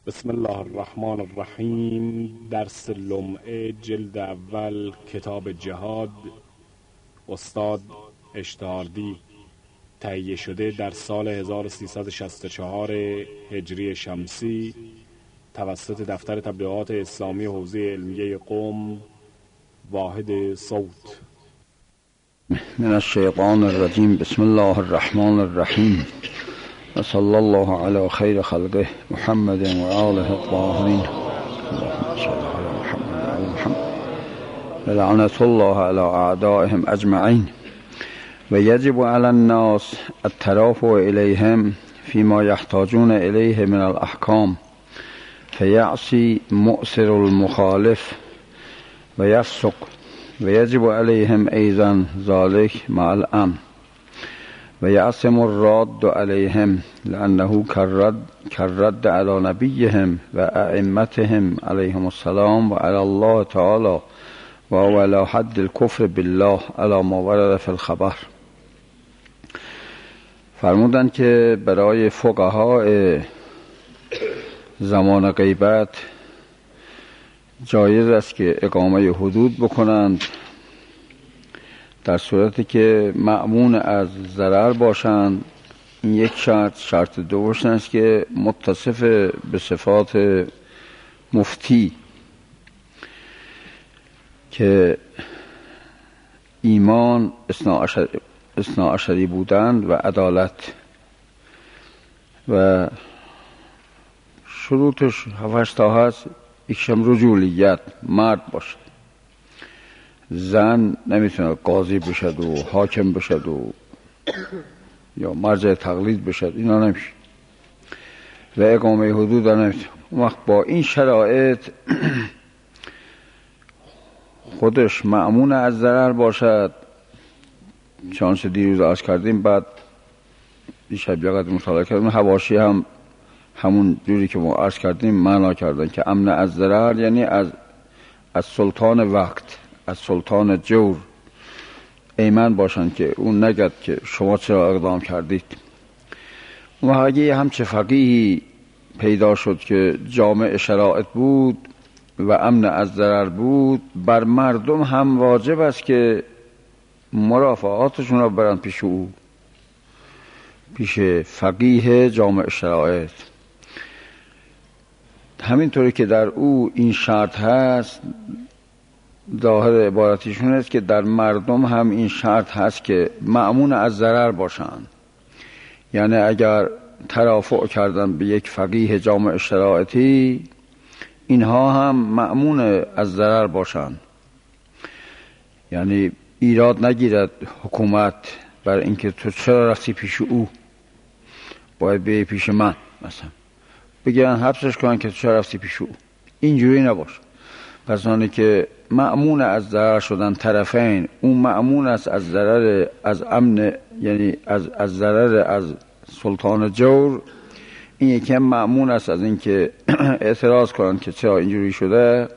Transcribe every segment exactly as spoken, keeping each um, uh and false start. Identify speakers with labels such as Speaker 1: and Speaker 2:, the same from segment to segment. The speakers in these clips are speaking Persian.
Speaker 1: بسم الله الرحمن الرحیم. درس لمعه جلد اول کتاب جهاد، استاد اشتهاردی، تهیه شده در سال هزار و سیصد و شصت و چهار هجری شمسی توسط دفتر تبلیغات اسلامی حوزه علمیه قم، واحد صوت.
Speaker 2: من الشیطان الرجیم. بسم الله الرحمن الرحیم و صلی الله علی خیر خلقه محمد و آله الطاهرین. اللهم صل علی محمد و آل محمد و لعنة الله علی اعدائهم اجمعین. و یجب علی الناس الترافع الیهم فيما يحتاجون الیه من الاحکام فیعصی مؤثر المخالف و یفسق و یجب علیهم ایضا ذلك مع الامن و یعصم الراد علیهم لأنه كالرد كالرد على نبیهم و ائمتهم علیهم السلام و علی الله تعالی و علی حد الكفر بالله علی ما ورد فی الخبر. فرمودند که برای فقهای زمان غیبت جایز است که اقامه حدود بکنند در صورتی که مأمون از ضرر باشند. این یک شرط. شرط دومش است که متصف به صفات مفتی که ایمان، اثنا عشری بودند و عدالت و شروطش هفت تا هست. یکشم رجولیت، مرد باشد. زن نمیتونه قاضی بشد و حاکم بشد و یا مرجع تقلید بشد، اینا نمیشه. و اقامه حدود نمیتونه. اون وقت با این شرایط خودش مأمون از ضرر باشد. چانس دیروز عرض کردیم، بعد دیشب یقدر مطالعه کردیم، حواشی هم همون جوری که ما عرض کردیم معنا کردن که امن از ضرر یعنی از از سلطان وقت، از سلطان جور ایمن باشن که اون نگد که شما چرا اقدام کردید. اون اگه همچه فقیهی پیدا شد که جامع شرایط بود و امن از ضرر بود، بر مردم هم واجب است که مرافعاتشون را برن پیش او، پیش فقیه جامع شرایط. همینطوری که در او این شرط هست، ظاهر عبارتیشون است که در مردم هم این شرط هست که مأمون از ضرر باشند. یعنی اگر ترافع کردن به یک فقیه جامع شرایطی، اینها هم مأمون از ضرر باشند. یعنی ایراد نگیرد حکومت بر اینکه تو چرا رفتی پیش او، باید بیایی پیش من، مثلا بگیرن حبسش کنن که تو چرا رفتی پیش او. اینجوری نباشه. پس آنه که مأمون از ضرر شدن طرفین، اون مأمون است از ضرر، از امن، یعنی از از ضرر از سلطان جور. این یکی هم مأمون است از اینکه اعتراض کنن که چرا اینجوری شده.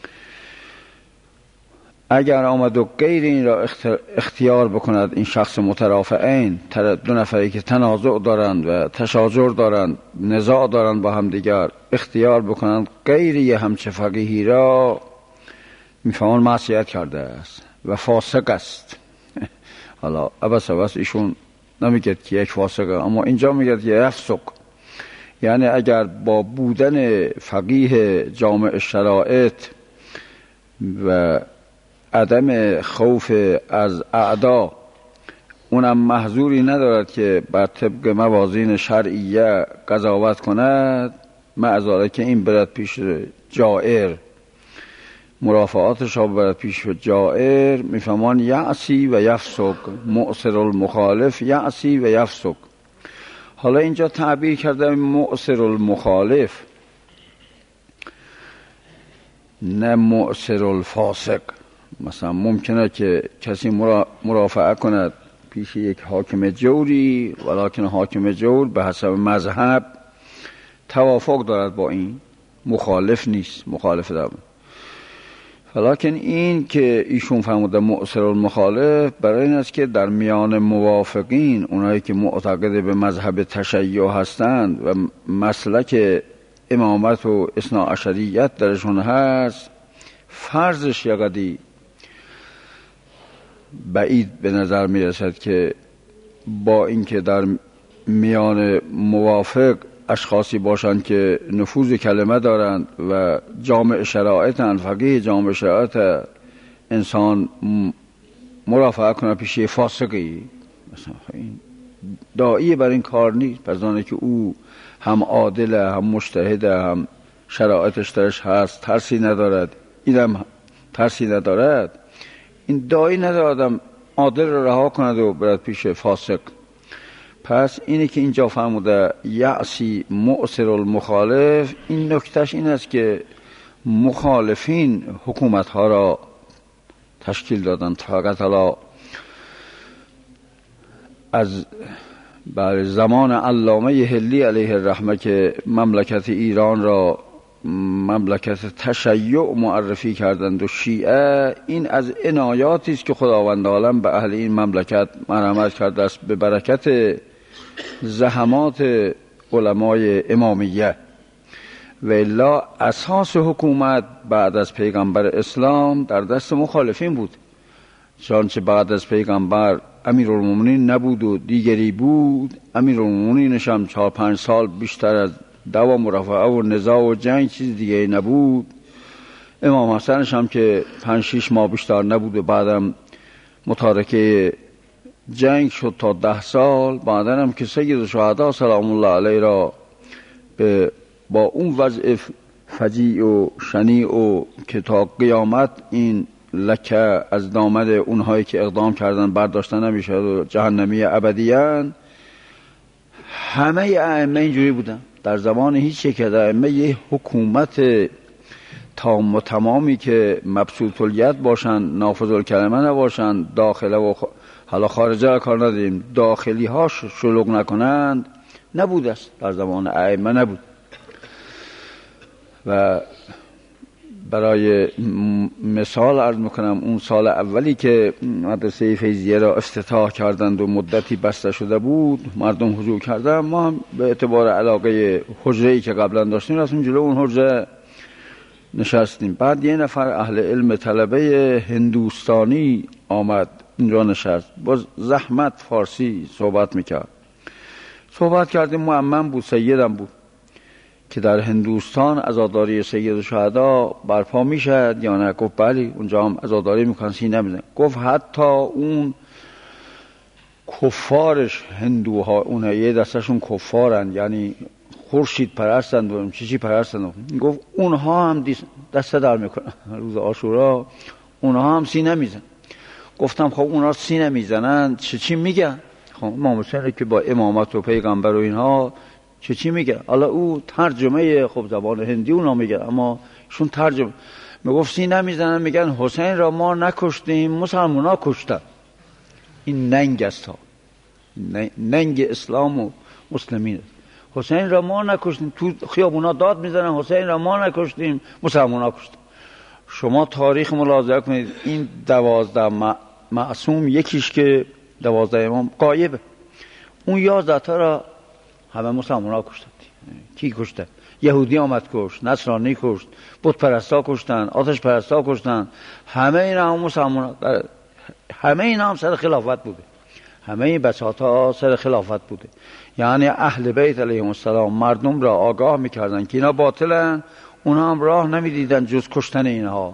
Speaker 2: اگر آمد و غیر این را اختیار بکند این شخص مترافعین، دو نفری که تنازع دارند و تشاجر دارند، نزاع دارند با هم دیگر، اختیار بکنند غیر یه همچه فقیهی را، میفهمان معصیت کرده است و فاسق است. حالا عبس عبس ایشون نمیگه که یک فاسقه، اما اینجا میگه که یفسق. یعنی اگر با بودن فقیه جامع شرایط و عدم خوف از اعدا، اونم محظوری ندارد که بر طبق موازین شرعیه قضاوت کند، معذاره که این برد پیش جائر، مرافعاتش ها برد پیش جائر، میفهمان یعصی و یفسق، مؤثر المخالف یعصی و یفسق. حالا اینجا تعبیر کرده مؤثر المخالف، نه مؤثر الفاسق. مثلا ممکنه که کسی مرافعه کند پیش یک حاکم جوری، ولیکن حاکم جور به حسب مذهب توافق دارد با این، مخالف نیست، مخالف دارد. ولیکن این که ایشون فرموده مؤثر المخالف، برای این است که در میان موافقین، اونایی که معتقد به مذهب تشیع هستند و مسلک امامت و اثنا عشریت درشون هست، فرضش یقدی بعید به نظر می رسد که با اینکه در میان موافق اشخاصی باشند که نفوذ کلمه دارند و جامع شرایطند، فقیه جامع شرایط انسان مرافعه کنه پیش فاسقی، مثلا این داعی بر این کار نیست، پس آنه که او هم عادله، هم مجتهده، هم شرایطش درش هست، ترسی ندارد، اینم ترسی ندارد، این داعی ندارد آدم عادل را رها کند و برد پیش فاسق. پس اینه که اینجا فرموده یعصی مؤثر المخالف، این نکتهش این است که مخالفین حکومت ها را تشکیل دادن. فقط حالا از بر زمان علامه حلی علیه الرحمه که مملکت ایران را مملکت تشیع معرفی کردند و شیعه، این از عنایاتی است که خداوند عالم به اهل این مملکت مرحمت کرده است به برکت زحمات علمای امامیه. و الا اساس حکومت بعد از پیغمبر اسلام در دست مخالفین بود، چنانچه بعد از پیغمبر امیرالمومنین نبود و دیگری بود. امیرالمومنینش هم چهار پنج سال بیشتر از دعوا مرافعه و نزاع و جنگ چیز دیگه نبود. امام حسنش هم که پنج شیش ماه بیشتر نبود و بعدم متارکه جنگ شد تا ده سال. بعدم هم که سید شهدا سلام الله علیه را به با اون وضع فجیع و شنیع و که تا قیامت این لکه از دامن اونهایی که اقدام کردن برداشتن نمیشه و جهنمی ابدیان، همه ائمه اینجوری بودن. در زمان هیچ یک از ائمه یه حکومت تام و تمامی که مبسوط الید باشن، نافذ الکلمه نباشن، داخله و حالا خارجه را کار نداریم، داخلی ها شلوغ نکنند، نبود است. در زمان ائمه نبود. و برای مثال عرض میکنم اون سال اولی که مدرسه فیضیه را افتتاح کردند و مدتی بسته شده بود، مردم حضور کردن، ما هم به اعتبار علاقه حجره‌ای که قبلا داشتیم رفتیم جلو اون حجره نشستیم. بعد یه نفر اهل علم طلبه هندوستانی آمد اینجا نشست، با زحمت فارسی صحبت میکرد. صحبت کردیم، معمم بود، سیدم بود که در هندوستان عزاداری سید شهدا برپا میشد یا نه؟ گفت بله، اونجا هم عزاداری میکنن، سینه میزنن. گفت حتی اون کفارش هندوها، اونه یه دستشون کفارن، یعنی خورشید پرستند و چیزی پرستند. گفت اونها هم دست در میکنن روز عاشورا، اونها هم سینه میزنن. گفتم خب اونها سینه میزنن چه چی میگن؟ خب امام حسین که با امامت و پیغمبر و اینها چه چی میگه؟ حالا او ترجمه خب زبان هندی اونا میگه، اما شون ترجمه میگفت سینه میزنن میگن حسین را ما نکشتیم، مسلمان ها کشتن. این ننگ است ها، ننگ اسلام و مسلمین است. حسین را ما نکشتیم، تو خیابونا داد میزنن حسین را ما نکشتیم، مسلمان ها کشتن. شما تاریخ ملاحظه کنید، این دوازده معصوم یکیش که دوازده امام غایبه، اون یازده تا را همه مسلمان ها کشتن. کی کشتن؟ یهودی آمد کشت، نصرانی کشت، بت پرستا کشتن، آتش پرستا کشتن. همه اینا هم مسلمان ها، همه اینا هم سر خلافت بوده، همه این بساط ها سر خلافت بوده. یعنی اهل بیت علیهم السلام مردم را آگاه میکردن که اینا باطلن، اونا هم راه نمیدیدن جز کشتن اینها.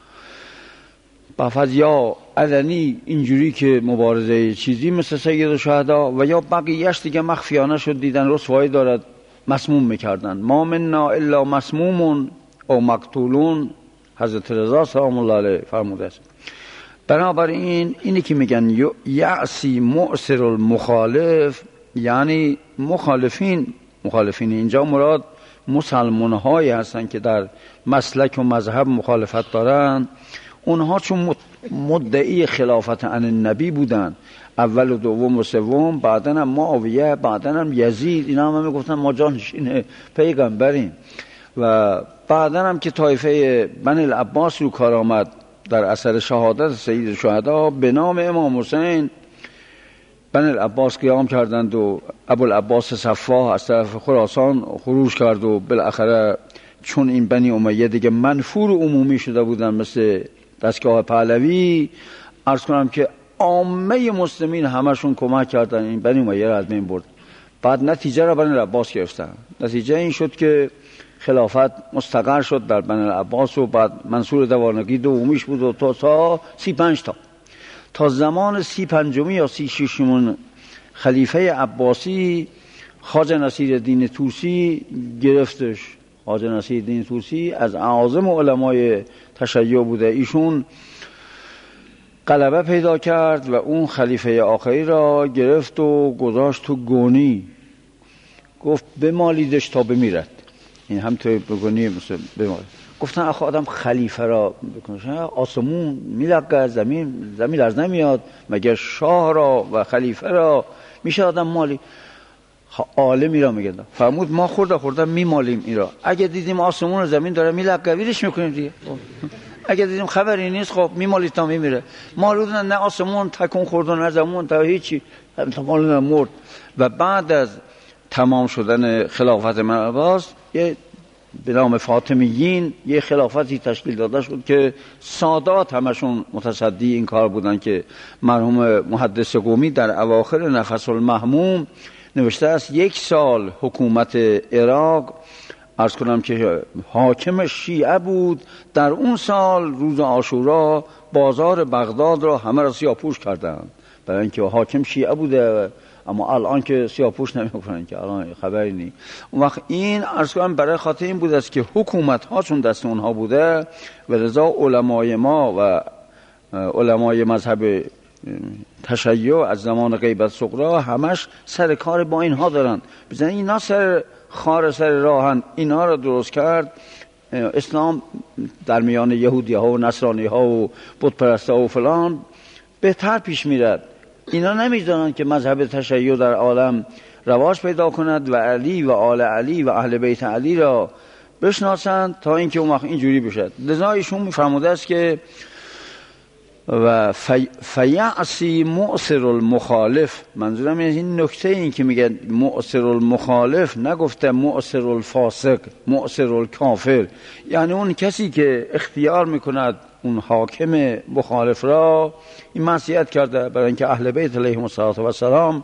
Speaker 2: بفضل یا علنی اینجوری که مبارزه چیزی مثل سید شهدا، و یا بقیهش دیگه مخفیانه شد، دیدن رسوایی دارد، مسموم میکردن. ما منا الا مسمومون او مقتولون، حضرت رضا سلام الله علیه فرموده است. بنابراین اینی که میگن یعصی مؤثر المخالف، یعنی مخالفین، مخالفین اینجا مراد مسلمان هایی هستن که در مسلک و مذهب مخالفت دارن. اونها چون مدعی خلافت عن النبی بودن، اول و دوم و سوم، بعدن هم معاویه، بعدن هم یزید، اینا هم میگفتن ما جانشین پیغمبریم. و بعدن هم که طایفه بنی العباس رو کار آمد در اثر شهادت سید شهدا به نام امام حسین، بنی العباس قیام کردند و ابوالعباس صفاح از طرف خراسان خروج کرد و بالاخره چون این بنی امیه دیگه منفور عمومی شده بودن مثل دستگاه پهلوی، عرض کنم که عامه مسلمین همشون کمک کردن این بنی امیه را از بین برد. بعد نتیجه را بنی العباس گرفتن. نتیجه این شد که خلافت مستقر شد در بنی العباس و بعد منصور دوارنگی دومیش بود و تا تا سی پنج تا تا زمان سی پنجمی یا سی ششمون خلیفه عباسی خواجه نصیرالدین طوسی گرفتش. خواجه نصیرالدین طوسی از اعاظم علمای تشیع بوده. ایشون غلبه پیدا کرد و اون خلیفه آخری را گرفت و گذاشت تو گونی، گفت بمالیدش تا بمیرد. این هم توی بگونی مثل بمالید. گفتن آخه آدم خلیفه را بکنه آسمون میلقه، زمین زمین لرز نمیاد، مگر شاه را و خلیفه را میشه آدم مالی؟ عالمی را میگن. فرمود ما خورده خورده میمالیم این را. اگه دیدیم آسمون و زمین داره میلقه ویرش میکنیم دیگه. اگه دیدیم خبری نیست خب میمالید تا میمیره. مالودن نه آسمون تکون خورد و نه زمین تا هیچی، تا مالودن مرد. و بعد از تمام شدن خلافت بنی العباس یه به نام فاطمیین یه خلافتی تشکیل داده شد که سادات همشون متصدی این کار بودن که مرحوم محدث قمی در اواخر نفس المحموم نوشته است یک سال حکومت عراق عرض کنم که حاکم شیعه بود، در اون سال روز عاشورا بازار بغداد را همه را سیاه‌پوش کردند برای اینکه حاکم شیعه بوده، اما الان که سیاه‌پوش نمی‌کنن که الان خبری نیست. اون وقت این عرض کنم برای خاطر این بود است که حکومت هاشون دست اونها بوده و لذا علمای ما و علمای مذهب تشیع از زمان غیبت صغرا همش سر کار با اینها دارن. بزن اینا سر خار سر راهن، اینا رو درست کرد. اسلام در میان یهودی ها و نصرانی ها و بت پرستا و فلان بهتر پیش میرد. اینا نمیدونن که مذهب تشیع در عالم رواج پیدا کند و علی و آل علی و اهل بیت علی را بشناسند تا اینکه اون وقت اینجوری بشد. لذا ایشون میفرموده است که و في فیعصی مؤثر المخالف، منظورم این نکته این که میگه مؤثر المخالف، نگفته مؤثر الفاسق مؤثر الکافر، یعنی اون کسی که اختیار میکند اون حاکم مخالف را این معصیت کرده. برای اینکه اهل بیت علیهم السلام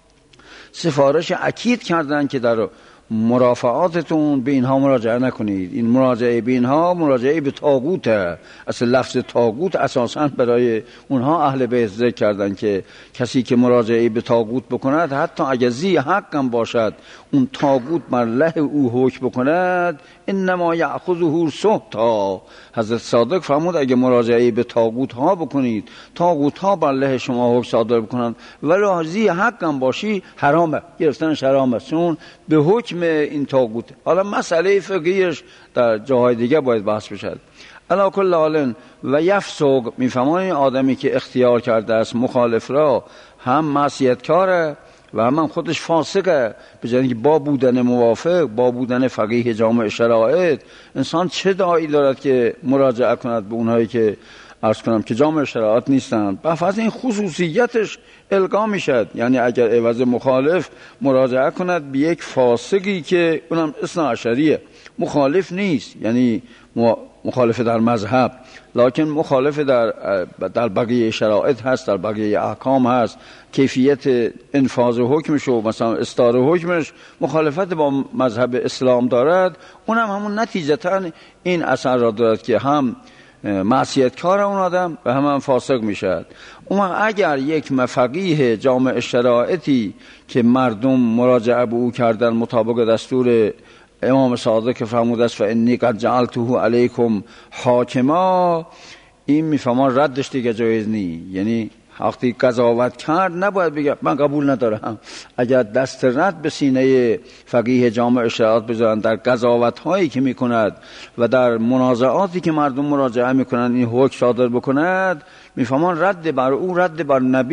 Speaker 2: سفارش اکید کردن که در مرافعاتتون به اینها مراجعه نکنید. این مراجعه به اینها مراجعه به طاغوته. اصل لفظ طاغوت اساساً برای اونها اهل بیت ذکر کردن که کسی که مراجعه به طاغوت بکند حتی اگر ذی حق هم باشد اون طاغوت بر له او حکم بکند انما یأخذه سحتا. حضرت صادق فرمود اگه مراجعه به طاغوت ها بکنید، طاغوت ها بر له شما حکم صادر بکنند ولی ذی حق هم باشی حرامه، گرفتنش حرامه چون به حکم این طاغوت. حالا مسئله فقهیش در جاهای دیگه باید بحث بشه. علا کل حال و یفسق، میفهمان این آدمی که اختیار کرده است مخالف را هم معصیتکاره و هم, هم خودش فاسقه، بجای که با بودن موافق با بودن فقیه جامع شرایط انسان چه داعی دارد که مراجعه کند به اونهایی که عرض کنم که جامع شرایط نیستند. بفرض این خصوصیتش القا میشد، یعنی اگر عوض مخالف مراجعه کند به یک فاسقی که اونم اثنا عشریه، مخالف نیست یعنی مخالف در مذهب لکن مخالف در در بقیه شرایط هست، در بقیه احکام هست، کیفیت انفاذ حکمش و مثلا استار حکمش مخالفت با مذهب اسلام دارد، اونم همون نتیجتا این اثر را دارد که هم معصیتکار اون آدم و هم, هم فاسق میشد. اون اگر یک مفقیه جامع شرایطی که مردم مراجعه به او کردن مطابق دستور امام صادق که فرموده است فانی قد جعلته علیکم حاکما، این میفهمان ردش دیگه جایز نی. یعنی وقتی قضاوت کرد نباید بگه من قبول ندارم. اگر دست رد به سینه فقیه جامع شرایط بذارن در قضاوت هایی که میکند و در منازعاتی که مردم مراجعه میکنند این حکم صادر بکند، میفهمان رد بر او رد بر نبی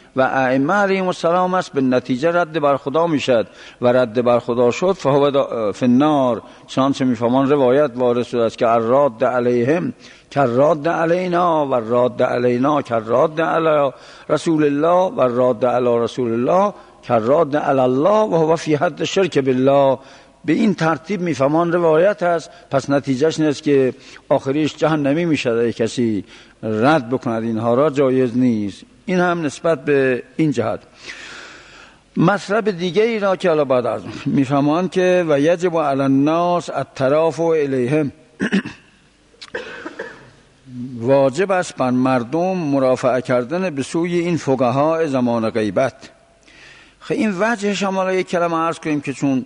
Speaker 2: و ائمه علیهم السلام است، به نتیجه رد بر خدا میشد و رد بر خدا شد فهو فی النار. چنانچه میفهمان روایت وارد شده است که الراد علیهم کراد علینا و الراد علینا کراد علی رسول الله و الراد علی رسول الله کراد علی الله و هو فی حد شرک بالله. به این ترتیب میفهمان روایت است. پس نتیجهش این است که آخریش جهنمی میشد. اگه کسی رد بکند اینها را جایز نیست. این هم نسبت به این جهت. مطلب دیگه ای را که حالا بعد از میفهمان که و یجب علی الناس التراف الیهم واجب است بر مردم مرافعه کردن به سوی این فقها زمان غیبت. خیلی این وجهش هم حالا یک کلمه عرض کنیم که چون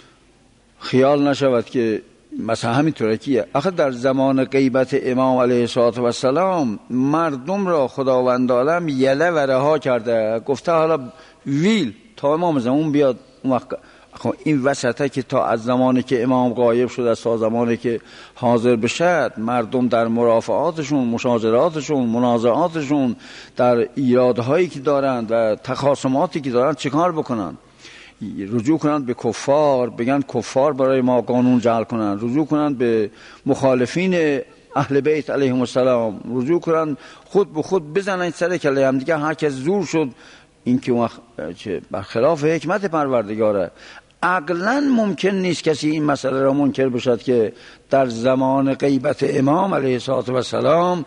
Speaker 2: خیال نشود که مثلا همینطوره که آخه در زمان غیبت امام علیه السلام مردم را خداوند عالم یله و رها کرده، گفته حالا ویل تا امام زمان بیاد. اون وقت خب این وسطه که تا از زمانی که امام غایب شده تا زمانی که حاضر بشد مردم در مرافعاتشون، مشاجراتشون، منازعاتشون، در ایرادهایی که دارند و تخاصماتی که دارند چیکار بکنن؟ رجوع کنند به کفار، بگن کفار برای ما قانون جعل کنند، رجوع کنند به مخالفین اهل بیت علیهم السلام، رجوع کنند خود به خود بزنن سر کله هم دیگه. هر کس زور شد. این که برخلاف حکمت پروردگاره. عقلا ممکن نیست کسی این مسئله را منکر بشد که در زمان غیبت امام علیه السلام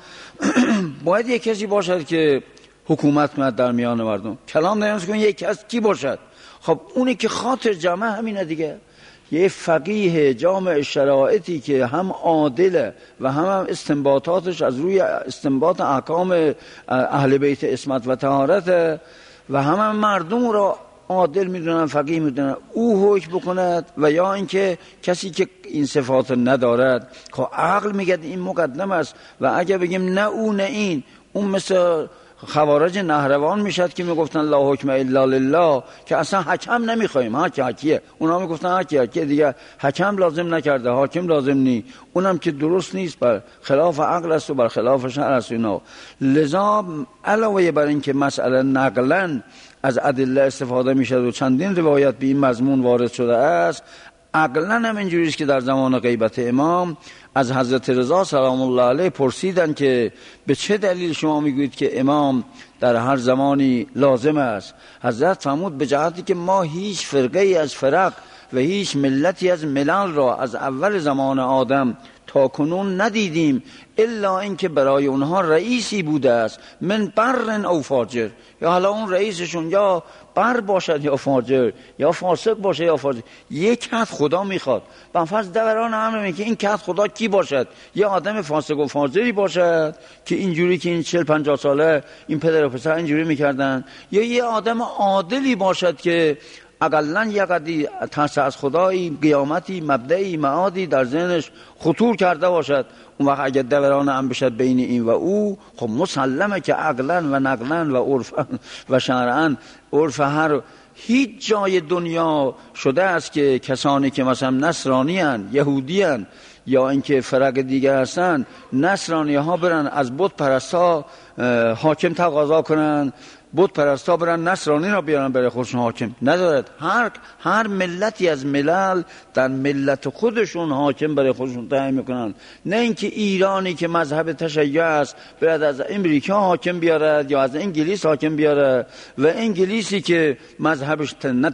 Speaker 2: باید یک کسی باشد که حکومت کند در میان مردم. کلام نیاز کن یک کس کی باشد؟ خب اونی که خاطر جمع همینه دیگه. یه فقیه جامع شرایطی که هم عادله و هم, هم استنباطاتش از روی استنباط احکام اهل بیت عصمت و طهارت و هم, هم مردم را عادل میدونن، فقیه میدونن، او حکم بکند. و یا اینکه کسی که این صفات ندارد، خب عقل میگه این مقدم است و اگه بگیم نه او نه این، اون مثل خوارج نهروان میشد که میگفتن لا حکم الا لله، که اصلا حکم نمیخوایم، ها که حکیه. اونا میگفتن ها که حکیه دیگه، حکم لازم نکرده، حاکم لازم نی. اونم که درست نیست، بر خلاف عقل است و بر خلاف شرع است. اینا لذا علاوه بر این که مسئله نقلا از ادله استفاده میشد و چندین روایت به این مضمون وارد شده است، عقلا هم اینجوری است که در زمان غیبت امام از حضرت رضا سلام الله علیه پرسیدن که به چه دلیل شما میگویید که امام در هر زمانی لازم است؟ حضرت فرمود به جهتی که ما هیچ فرقه ای از فرق و هیچ ملتی از ملل را از اول زمان آدم تا کنون ندیدیم الا اینکه برای اونها رئیسی بوده است، من بر او فاجر. یا حالا اون رئیسشون یا بر باشد یا فاجر، یا فاسق باشه یا فاجر، یک کت خدا میخواد. به فرض دوران امر که این کت خدا کی باشد؟ یا آدم فاسق و فاجری باشد که اینجوری که این چهل پنجاه ساله این پدر و پسر اینجوری میکردن، یا یه آدم عادلی باشد که اقلن یقدی ترس از خدایی، قیامتی، مبدعی، معادی در ذهنش خطور کرده باشد. اون وقت اگر دوران هم بشد بین این و او، خب مسلمه که عقلن و نقلن و عرفن و شرعن، عرف هر هیچ جای دنیا شده است که کسانی که مثلا نصرانی هن، یهودی هن، یا اینکه فرق دیگه هستن، نصرانی ها برن از بت پرستا حاکم تقاضا کنن، بت پرستا برن نصرانی را بیارن برای خودشون حاکم. ندارد. هر هر ملتی از ملل در ملت خودشون حاکم برای خودشون تعیین میکنن. نه اینکه ایرانی که مذهب تشیع است برد از امریکا حاکم بیارد یا از انگلیس حاکم بیاره، و انگلیسی که مذهبش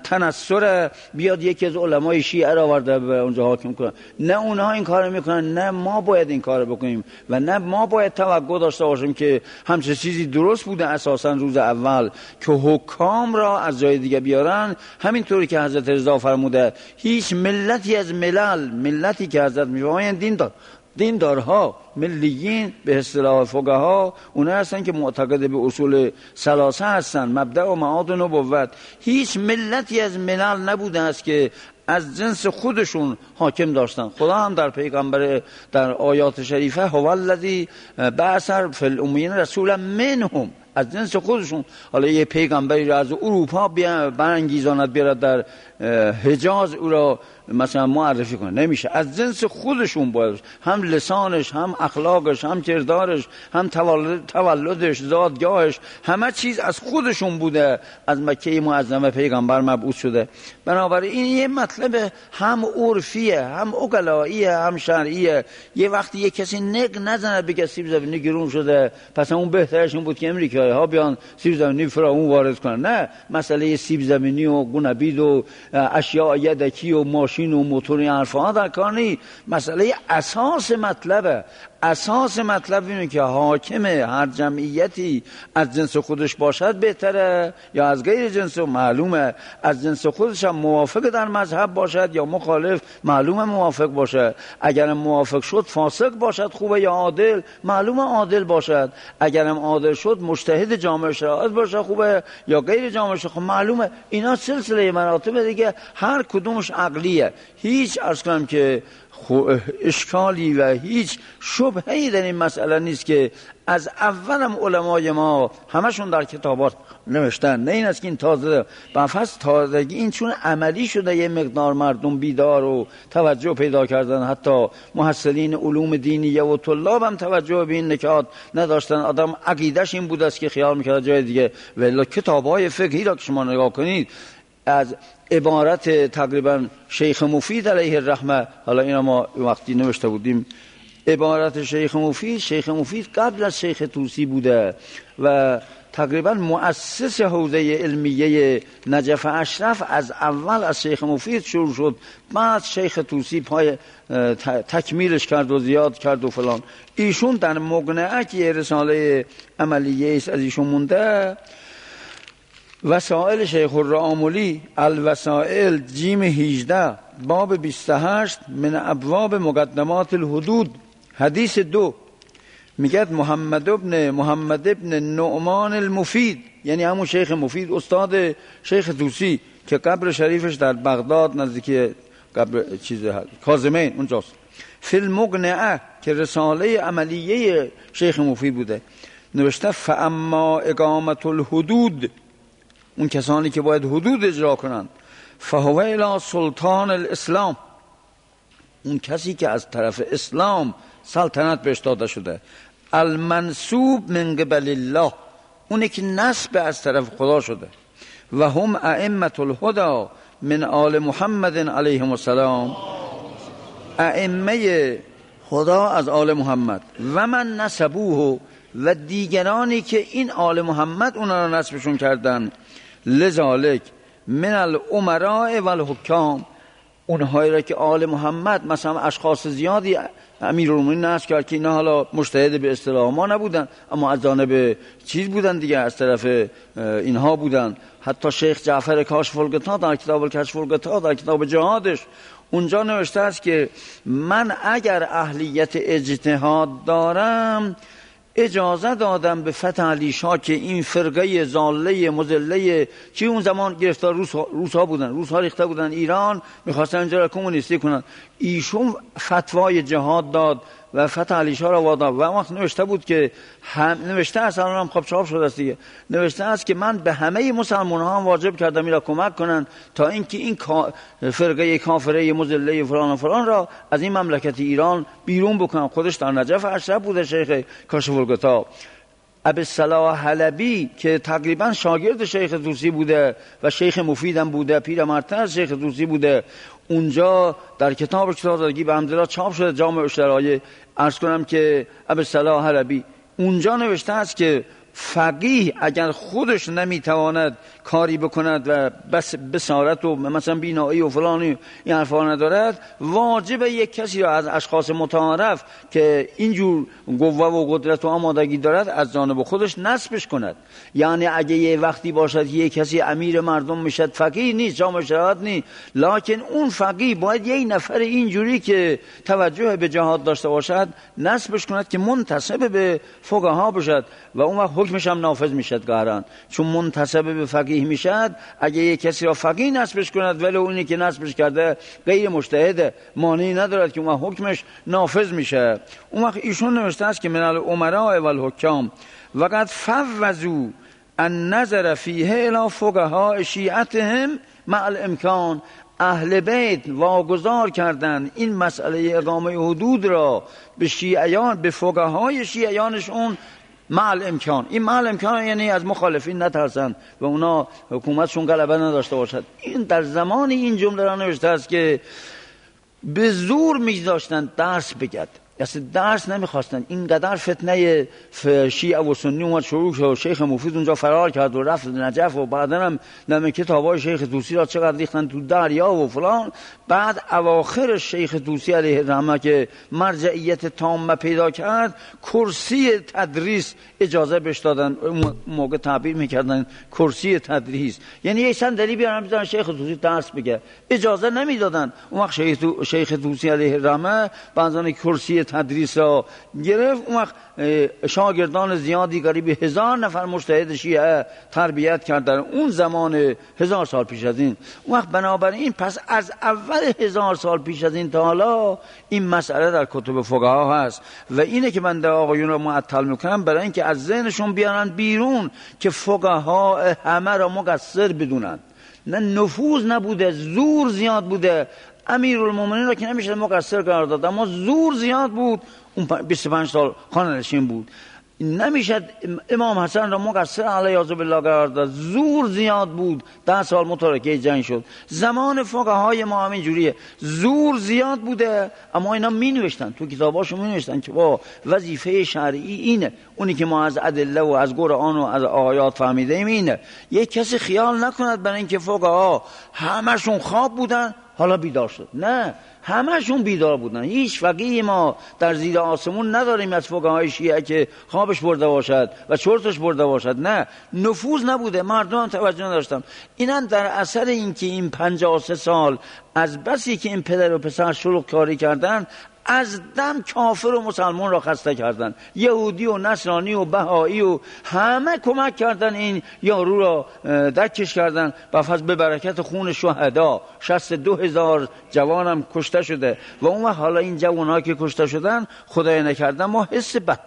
Speaker 2: تنصره بیاد یکی از علمای شیعه را آورده به اونجا حاکم کنه. نه اونها این کارو میکنن، نه ما باید این کارو بکنیم و نه ما باید توقع داشته باشیم که همچین چیزی درست بوده اساسا روز اول که حکام را از جای دیگه بیارن. همینطوری که حضرت رضا فرموده هیچ ملتی از ملل، ملتی که حضرت میفرمایند دین دار دیندارها، ملیین به اصطلاح فقها، اونا هستن که معتقد به اصول ثلاثه هستن، مبدأ و معاد و نبوت. هیچ ملتی از ملل نبوده است که از جنس خودشون حاکم داشتن. خدا هم در پیغمبر در آیات شریفه هو الذی بعث فی الامیین رسولا منهم، از جنس خودشون. حالا یه پیغمبری را از اروپا برانگیزاند بیارد در حجاز او را مثلا معرفی کنه، نمیشه. از جنس خودشون باید، هم لسانش، هم اخلاقش، هم کردارش، هم تولد، تولدش، زادگاهش، همه چیز از خودشون بوده، از مکه معظمه پیغمبر مبعوث شده. بنابراین این یه مطلب هم عرفیه، هم عقلاییه، هم شرعیه. یه وقتی یه کسی نق نزنه بگه سیب زمینی گرون شده، پس اون بهترش این بود که امریکایی ها بیان سیب زمینی فراوون وارد کنن. نه، مسئله سیب زمینی و گونبید و اشیاء یدکی و ماشین و موتور این حرفا در کار نیست. مسئله اساس مطلبه. اساس مطلب اینه که حاکم هر جمعیتی از جنس خودش باشد بهتره یا از غیر جنس. معلومه از جنس خودش هم موافق در مذهب باشد یا مخالف، معلومه موافق باشه. اگرم موافق شد فاسق باشد خوبه یا عادل، معلومه عادل باشد. اگرم عادل شد مجتهد جامع شرایط باشه خوبه یا غیر جامع شرایط، خب معلومه. اینا سلسله مراتب دیگه، هر کدومش عقلیه. هیچ عرض کنم که اشکالی و هیچ شبهه‌ای در این مسئله نیست که از اولم علمای ما همشون در کتابات نوشتن. نه این است که این تازه بفصل تازگی، این چون عملی شده یه مقدار مردم بیدار و توجه پیدا کردن، حتی محصلین علوم دینیه و طلاب هم توجه به این نکات نداشتن. آدم عقیدش این بود است که خیال میکرد جای دیگه. ولی کتاب‌های فقهی را که شما نگاه کنید، از عبارت تقریبا شیخ مفید علیه الرحمه، حالا اینا ما وقتی نوشته بودیم، عبارت شیخ مفید، شیخ مفید قبل از شیخ طوسی بوده و تقریبا مؤسس حوزه علمیه نجف اشرف از اول از شیخ مفید شروع شد، بعد شیخ طوسی پای تکمیلش کرد و زیاد کرد و فلان. ایشون در مقنعه که رساله عملیه است از ایشون مونده، وسائل شیخ الرآملی الوسائل جیم هجده باب بیست و هشت من ابواب مقدمات الحدود، حدیث دو میگه محمد ابن محمد ابن نعمان المفید، یعنی همون شیخ مفید استاد شیخ طوسی که قبر شریفش در بغداد نزدیک قبر چیز کاظمین اونجاست. فی المقنعه که رساله عملیه شیخ مفید بوده، نوشته فاما اقامت الحدود، اون کسانی که باید حدود اجرا کنند، فهو الی سلطان الاسلام، اون کسی که از طرف اسلام سلطنت بهش داده شده، المنصوب من قبل الله، اونی که نسب از طرف خدا شده، و هم ائمه الهدى من آل محمد علیهم السلام، ائمه خدا از آل محمد، و من نسبوه، و دیگرانی که این آل محمد اونا را نسبشون کردن، لذالک من الامراء و الحکام، اونهایی را که آل محمد مثلا اشخاص زیادی امیرالمومنین نسب کرد که اینا حالا مجتهد به اصطلاح ما نبودن، اما از جانب چیز بودن دیگه، از طرف اینها بودن. حتی شیخ جعفر کاشف الغطا در کتاب کشف الغطا در کتاب جهادش اونجا نوشته است که من اگر اهلیت اجتهاد دارم اجازه دادم به فتح علی شاه که این فرقه ضاله مضله که اون زمان گرفتار روس ها, روس ها بودن، روس ها ریخته بودن ایران، میخواستن اینجا را کمونیستی کنن، ایشون فتوای جهاد داد و فتح علی شاه را واداد. و وقت نوشته بود که هم نوشته است، الان هم خب چاپ شده است دیگه، نوشته است که من به همه مسلمان ها هم واجب کردم این را کمک کنن تا اینکه این فرقه کافره مضله فلان و فلان را از این مملکت ایران بیرون بکنن. خودش در نجف اشرف بوده شیخ کاشف الغطا. ابی صلاح حلبی که تقریبا شاگرد شیخ طوسی بوده و شیخ مفیدم بوده، پیرمردتر از شیخ طوسی بوده، اونجا در کتاب کتاب‌دارگی به حمدالله چاپ شده، جامع اشترایی، عرض کنم که ابی صلاح حلبی اونجا نوشته است که فقیه اگر خودش نمیتواند کاری بکند و بس بصارت و مثلا بینایی و فلانی این حرفا ندارد، واجب یک کسی را از اشخاص متعارف که اینجور قوه و قدرت و آمادگی دارد از جانب خودش نسبش کند. یعنی اگه یه وقتی باشد یک کسی امیر مردم میشد، فقیه نیست، جامع شرایط نیست، لکن اون فقیه باید یک نفر اینجوری که توجه به جهاد داشته باشد نسبش کند که منتسب به فقها باشد و اون وقت حکمش هم نافذ میشد قهران، چون منتسب به فقیه میشد. اگه یک کسی را فقیه نسبش کند ولی اونی که نسبش کرده غیر مجتهد، مانعی ندارد که اون حکمش نافذ میشه. اون وقت ایشون نوشته است که من الامراء و الحکام وقد فوضوا النظر فیه الی فقهاء شیعتهم مع الامکان، اهل بیت واگذار کردند این مسئله اقامه حدود را به شیعیان، به فقهای شیعیانشون مع امکان. این مع امکان یعنی از مخالفین نترسن و اونا حکومتشون غلبه نداشته باشد. این در زمان این جمله را نوشته است که به زور می‌داشتن درس بگد، اصلا درس نمیخواستن. اینقدر فتنه شیعه و سنی اومد شروع شد و شیخ مفید اونجا فرار کرد و رفت نجف و بعدا هم نمی کتابای شیخ طوسی را چقدر ریختن تو دریا و فلان. بعد اواخر شیخ طوسی علیه الرحمه که مرجعیت تامه پیدا کرد، کرسی تدریس اجازه بهش دادن. موقع تعبیر میکردن کرسی تدریس، یعنی یه صندلی بیارن بزنن شیخ طوسی درس بگه، اجازه نمیدادن. اون وقت شیخ شیخ طوسی علیه الرحمه بعضن کرسی تدریس را گرفت. اون وقت شاگردان زیادی، قریب هزار نفر مجتهد شیعه تربیت کردن اون زمان، هزار سال پیش از این. اون وقت بنابراین پس از اول هزار سال پیش از این تا حالا این مسئله در کتب فقها هست و اینه که من در آقایون را معطل میکنم برای اینکه از ذهنشون بیارن بیرون که فقها همه را مقصر بدونن. نه نفوذ نبوده، زور زیاد بوده. امیرالمومنین را که نمیشه مقصر قرار داد، اما زور زیاد بود. اون بیست و پنج سال خانه نشین بود. نمیشه امام حسن را مقصر علیه بالله قرار داد، زور زیاد بود. ده سال متارکه جنگ شد. زمان فقهای ما همین جوریه، زور زیاد بوده، اما اینا می نوشتن تو کتاباشون، می نوشتن که با وظیفه شرعی اینه. اونی که ما از ادله و از قرآن و از آیات فهمیده ایم اینه. یک کسی خیال نکند برای اینکه فقها همشون خواب بودن حالا بیدار شد. نه، همشون بیدار بودن. هیچ فقیه ما در زیر آسمون نداریم از فقهای شیعه که خوابش برده باشد و چرتش برده باشد. نه، نفوذ نبوده، مردم توجه نداشتن. اینن در اثر اینکه این پنجاه و سه سال از بسی که این پدر و پسر شلوغ کاری کردن، از دم کافر و مسلمان را خسته کردن. یهودی و نصرانی و بهایی و همه کمک کردن این یارو را درکش کردن. و فضل به برکت خون شهدا شصت و دو هزار جوانم کشته شده و اون وقت حالا این جوانها که کشته شدن خدای نکردن ما حس بد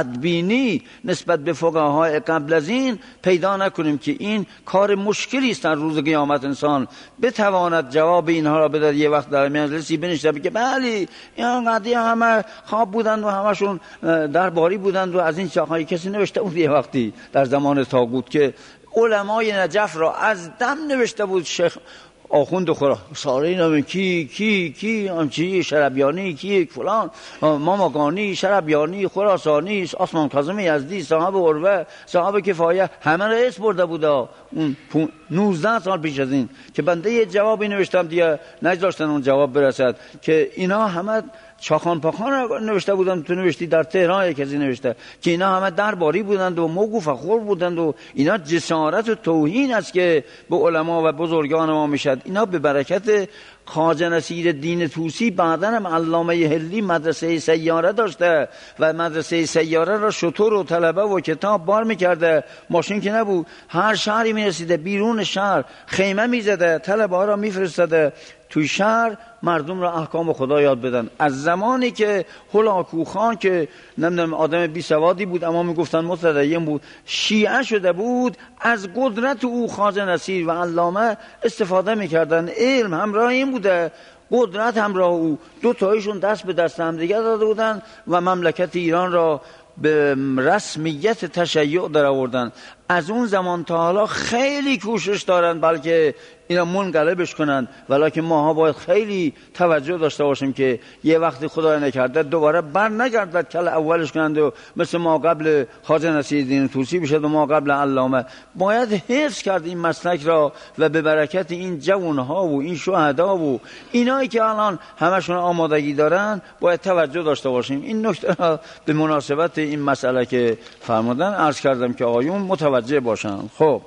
Speaker 2: بدبینی نسبت به فقهای قبل از این پیدا نکنیم که این کار مشکلی است در روز قیامت انسان بتواند جواب اینها را بده. یه وقت در مجلسی بنشسته بگه بله این قضیه همه خواب بودند و همشون درباری بودند و از این چاهای کسی نوشته بود یه وقتی در زمان طاغوت که علمای نجف را از دم نوشته بود شیخ آخوند خورا ساره نامه کی کی کی آنچی شربیانی کی فلان ماماگانی شربیانی خراسانی آسمان کاظم یزدی صاحب عروه صاحب کفایه همه را اسم برده بودا اون نوزده سال پیش از این که بنده یه جوابی نوشتم دیگه نگذاشتن اون جواب برسد که اینا همه چاخان پاخان نوشته بودند. تو نوشتی در تهران یک کسی نوشته که اینا همه درباری بودند و موقوف فخور بودند و اینا جسارت و توهین است که به علما و بزرگان ما میشد. اینا به برکت خواجه نصیرالدین طوسی بعداً هم علامه حلی مدرسه سیاره داشته و مدرسه سیاره را شتر و طلبه و کتاب بار میکرده، ماشین که نبود، هر شهری میرسیده بیرون شهر خیمه میزده، طلبه ها را میفرستاده توی شهر مردم را احکام خدا یاد بدن. از زمانی که هلاکو خان که نمیدونم آدم بی سوادی بود اما میگفتن متدین بود، شیعه شده بود، از قدرت او خواجه نصیر و علامه استفاده میکردن. علم همراه این بوده، قدرت همراه او، دو تایشون دست به دست هم دیگه داده بودن و مملکت ایران را به رسمیت تشیع در آوردن. از اون زمان تا حالا خیلی کوشش دارن بلکه اینا منقلبش کنن، ولیکن ماها باید خیلی توجه داشته باشیم که یه وقتی خدای نکرده دوباره بر نگردد کل اولش کنند و مثل ما قبل خواجه نصیرالدین طوسی بشد و ما قبل علامه. باید حفظ کرد این مسلک را و به برکت این جوانها و این شهدا و اینایی که الان همشون آمادگی دارن باید توجه داشته باشیم. این نکته را به مناسبت این مسئله که فرمودن عرض کردم که آیون متوجه باشن. خب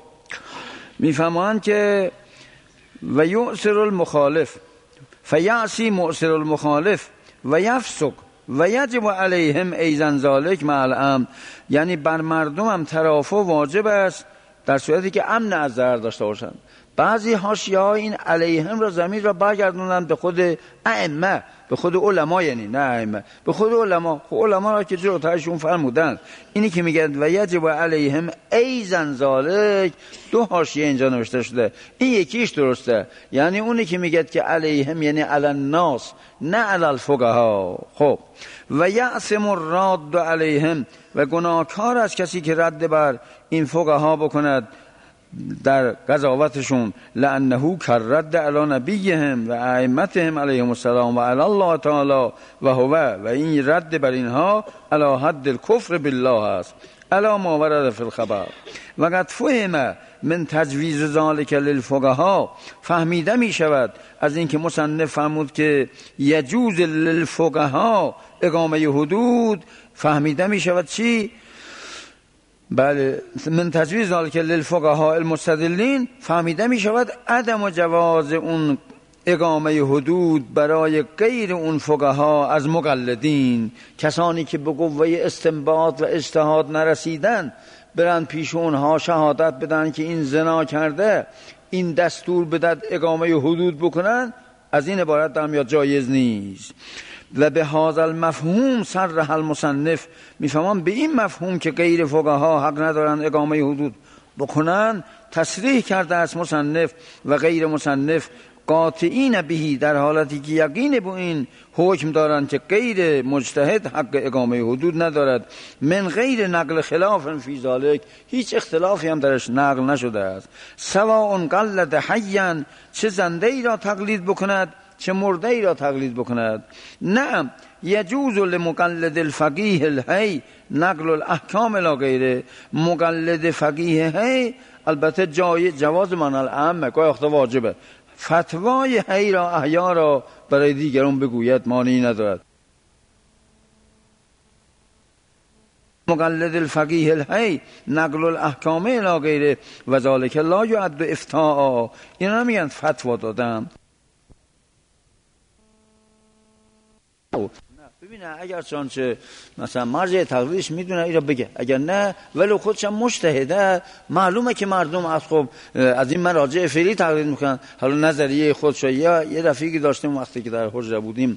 Speaker 2: میفهمند که و یؤثر المخالف فیعصی مؤثر المخالف و یفسق و یجب علیهم ایضا ذلک مع الامن، یعنی بر مردم هم ترافع واجب است در صورتی که امن از ضرر داشته باشند. بعضی حاشیه ها این علیهم را ضمیر را برگردوندن به خود ائمه، به خود علما، یعنی نه ائمه، به خود علما. خب علما را که جلوترشون فرمودن اینی که میگن و یجب علیهم ایزن ذالک، دو حاشیه اینجا نوشته شده. این یکیش درسته، یعنی اونی که میگه که علیهم یعنی علی الناس نه علی الفقها. خب و یعصم الراد علیهم، و گناهکار از کسی که رد بر این فقها بکند در قضاوتشون، لانه کرد علی نبیهم و ائمتهم علیهم السلام و علی الله تعالی و هو، و این رد بر اینها علی حد الکفر بالله است، علی ما ورد فی الخبر. و قد فهم من تجویز ذلک للفقها، فهمیده می شود از اینکه مصنف فرمود که یجوز للفقها اقامه حدود، فهمیده می شود چی؟ بله، من تجویز ذلک للفقها المستدلین، فهمیده می شود عدم جواز اون اقامه حدود برای غیر اون فقها از مقلدین، کسانی که به قوه استنباط و اجتهاد نرسیدن، برن پیش اونها شهادت بدن که این زنا کرده، این دستور بدن اقامه حدود بکنن، از این عبارت در میاد جایز نیست. و به هذا المفهوم صرح المصنف، میفهمم به این مفهوم که غیر فقها حق ندارن اقامه حدود بکنن تصریح کرده از مصنف و غیر مصنف قاطعین بهی، در حالتی که یقین به این حکم دارند که غیر مجتهد حق اقامه حدود ندارد، من غیر نقل خلاف فی ذلک، هیچ اختلافی هم درش نقل نشده است. سواء قلد حیا، چه زنده ای را تقلید بکند چه مرده ای را تقلید بکند. نعم یجوز لمقلد الفقیه الحی نقل الاحکام الی غیره، مقلد فقیه حی البته جای جواز من العامه، گاهی وقتا واجبه، فتوای حی را احیا را برای دیگران بگوید، مانعی ندارد. مقلد الفقیه الحی نقل الاحکام الی غیره و ذلک لا یعد افتاء، اینا میگن فتوا دادم. ببینه اگر چانچه مثلا مرجع تقلیدش میدونه اینا بگه، اگر نه ولو خودش هم مجتهده، معلومه که مردم از خب از این مراجع فعلی تقلید میکنن. حالا نظریه خودش، یا یه رفیقی داشتیم وقتی که در حجره بودیم،